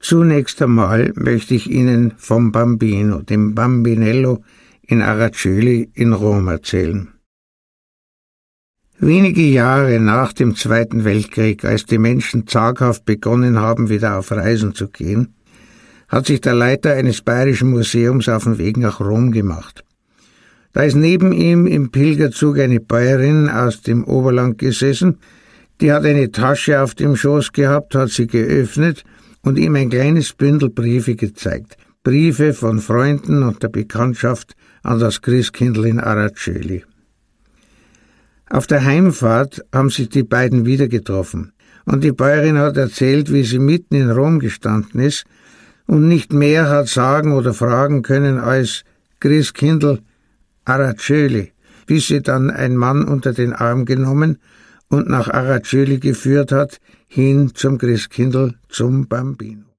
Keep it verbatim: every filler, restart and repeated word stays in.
Zunächst einmal möchte ich Ihnen vom Bambino, dem Bambinello in Araceli in Rom erzählen. Wenige Jahre nach dem Zweiten Weltkrieg, als die Menschen zaghaft begonnen haben, wieder auf Reisen zu gehen, hat sich der Leiter eines bayerischen Museums auf den Weg nach Rom gemacht. Da ist neben ihm im Pilgerzug eine Bäuerin aus dem Oberland gesessen, die hat eine Tasche auf dem Schoß gehabt, hat sie geöffnet und ihm ein kleines Bündel Briefe gezeigt. Briefe von Freunden und der Bekanntschaft an das Christkindl in Araceli. Auf der Heimfahrt haben sich die beiden wieder getroffen und die Bäuerin hat erzählt, wie sie mitten in Rom gestanden ist und nicht mehr hat sagen oder fragen können als Christkindl Araceli, bis sie dann ein Mann unter den Arm genommen und nach Araceli geführt hat, hin zum Christkindl, zum Bambino.